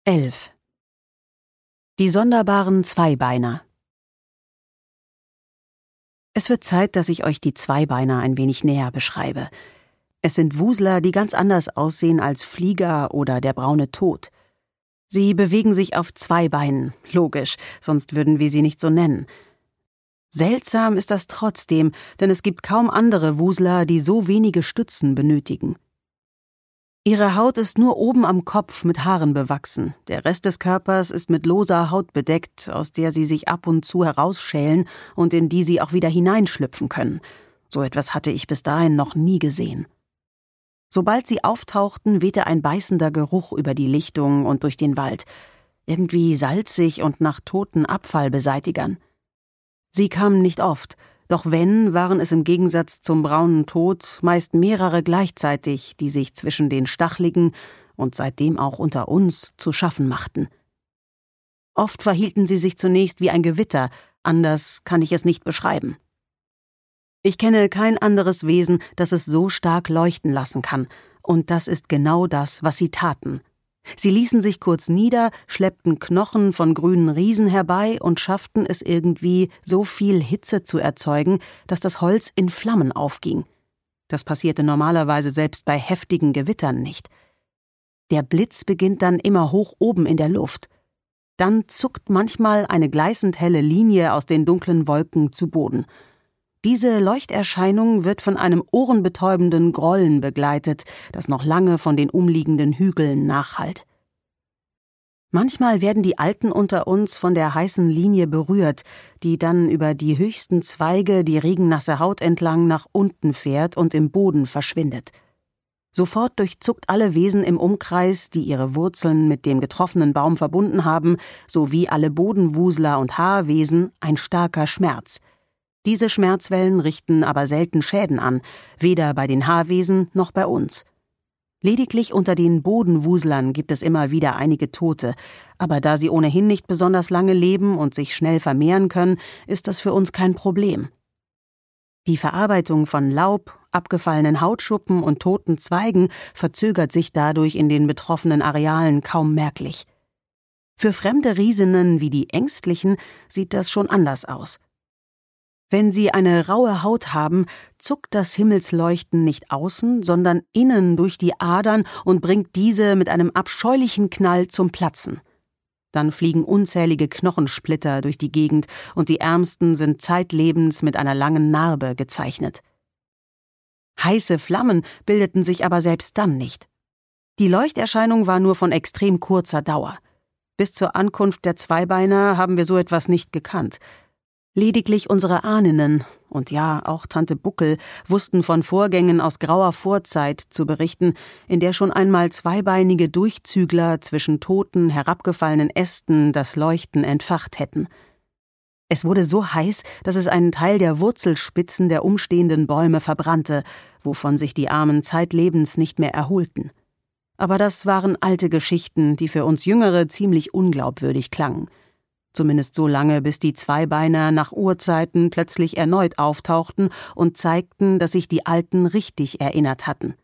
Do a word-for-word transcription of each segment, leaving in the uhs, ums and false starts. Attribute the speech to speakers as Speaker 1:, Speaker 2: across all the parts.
Speaker 1: elf. Die sonderbaren Zweibeiner. Es wird Zeit, dass ich euch die Zweibeiner ein wenig näher beschreibe. Es sind Wusler, die ganz anders aussehen als Flieger oder der braune Tod. Sie bewegen sich auf zwei Beinen, logisch, sonst würden wir sie nicht so nennen. Seltsam ist das trotzdem, denn es gibt kaum andere Wusler, die so wenige Stützen benötigen. Ihre Haut ist nur oben am Kopf mit Haaren bewachsen. Der Rest des Körpers ist mit loser Haut bedeckt, aus der sie sich ab und zu herausschälen und in die sie auch wieder hineinschlüpfen können. So etwas hatte ich bis dahin noch nie gesehen. Sobald sie auftauchten, wehte ein beißender Geruch über die Lichtung und durch den Wald. Irgendwie salzig und nach toten Abfallbeseitigern. Sie kamen nicht oft. Doch wenn, waren es im Gegensatz zum braunen Tod meist mehrere gleichzeitig, die sich zwischen den Stachligen und seitdem auch unter uns zu schaffen machten. Oft verhielten sie sich zunächst wie ein Gewitter, anders kann ich es nicht beschreiben. Ich kenne kein anderes Wesen, das es so stark leuchten lassen kann, und das ist genau das, was sie taten. Sie ließen sich kurz nieder, schleppten Knochen von grünen Riesen herbei und schafften es irgendwie, so viel Hitze zu erzeugen, dass das Holz in Flammen aufging. Das passierte normalerweise selbst bei heftigen Gewittern nicht. Der Blitz beginnt dann immer hoch oben in der Luft. Dann zuckt manchmal eine gleißend helle Linie aus den dunklen Wolken zu Boden. Diese Leuchterscheinung wird von einem ohrenbetäubenden Grollen begleitet, das noch lange von den umliegenden Hügeln nachhallt. Manchmal werden die Alten unter uns von der heißen Linie berührt, die dann über die höchsten Zweige die regennasse Haut entlang nach unten fährt und im Boden verschwindet. Sofort durchzuckt alle Wesen im Umkreis, die ihre Wurzeln mit dem getroffenen Baum verbunden haben, sowie alle Bodenwusler und Haarwesen, ein starker Schmerz. Diese Schmerzwellen richten aber selten Schäden an, weder bei den Haarwesen noch bei uns. Lediglich unter den Bodenwuslern gibt es immer wieder einige Tote, aber da sie ohnehin nicht besonders lange leben und sich schnell vermehren können, ist das für uns kein Problem. Die Verarbeitung von Laub, abgefallenen Hautschuppen und toten Zweigen verzögert sich dadurch in den betroffenen Arealen kaum merklich. Für fremde Riesinnen wie die Ängstlichen sieht das schon anders aus. Wenn sie eine raue Haut haben, zuckt das Himmelsleuchten nicht außen, sondern innen durch die Adern und bringt diese mit einem abscheulichen Knall zum Platzen. Dann fliegen unzählige Knochensplitter durch die Gegend und die Ärmsten sind zeitlebens mit einer langen Narbe gezeichnet. Heiße Flammen bildeten sich aber selbst dann nicht. Die Leuchterscheinung war nur von extrem kurzer Dauer. Bis zur Ankunft der Zweibeiner haben wir so etwas nicht gekannt. Lediglich unsere Ahninnen und ja, auch Tante Buckel wussten von Vorgängen aus grauer Vorzeit zu berichten, in der schon einmal zweibeinige Durchzügler zwischen toten, herabgefallenen Ästen das Leuchten entfacht hätten. Es wurde so heiß, dass es einen Teil der Wurzelspitzen der umstehenden Bäume verbrannte, wovon sich die Armen zeitlebens nicht mehr erholten. Aber das waren alte Geschichten, die für uns Jüngere ziemlich unglaubwürdig klangen. Zumindest so lange, bis die Zweibeiner nach Urzeiten plötzlich erneut auftauchten und zeigten, dass sich die Alten richtig erinnert hatten.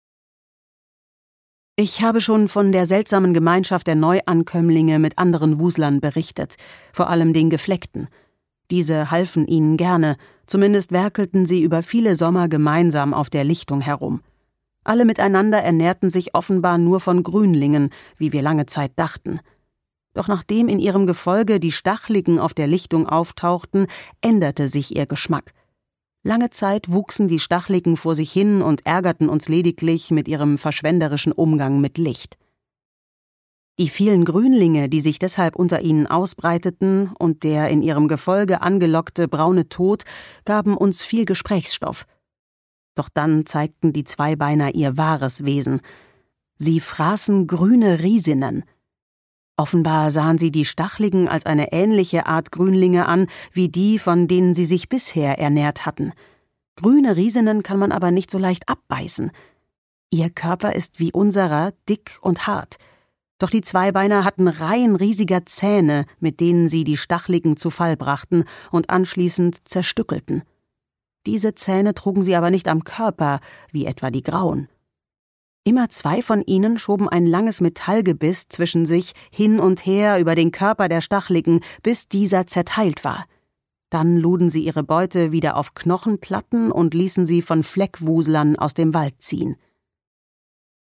Speaker 1: Ich habe schon von der seltsamen Gemeinschaft der Neuankömmlinge mit anderen Wuslern berichtet, vor allem den Gefleckten. Diese halfen ihnen gerne, zumindest werkelten sie über viele Sommer gemeinsam auf der Lichtung herum. Alle miteinander ernährten sich offenbar nur von Grünlingen, wie wir lange Zeit dachten. Doch nachdem in ihrem Gefolge die Stachligen auf der Lichtung auftauchten, änderte sich ihr Geschmack. Lange Zeit wuchsen die Stachligen vor sich hin und ärgerten uns lediglich mit ihrem verschwenderischen Umgang mit Licht. Die vielen Grünlinge, die sich deshalb unter ihnen ausbreiteten, und der in ihrem Gefolge angelockte braune Tod gaben uns viel Gesprächsstoff. Doch dann zeigten die Zweibeiner ihr wahres Wesen. Sie fraßen grüne Riesinnen. Offenbar sahen sie die Stachligen als eine ähnliche Art Grünlinge an, wie die, von denen sie sich bisher ernährt hatten. Grüne Riesinnen kann man aber nicht so leicht abbeißen. Ihr Körper ist wie unserer, dick und hart. Doch die Zweibeiner hatten Reihen riesiger Zähne, mit denen sie die Stachligen zu Fall brachten und anschließend zerstückelten. Diese Zähne trugen sie aber nicht am Körper, wie etwa die Grauen. Immer zwei von ihnen schoben ein langes Metallgebiss zwischen sich hin und her über den Körper der Stachligen, bis dieser zerteilt war. Dann luden sie ihre Beute wieder auf Knochenplatten und ließen sie von Fleckwuslern aus dem Wald ziehen.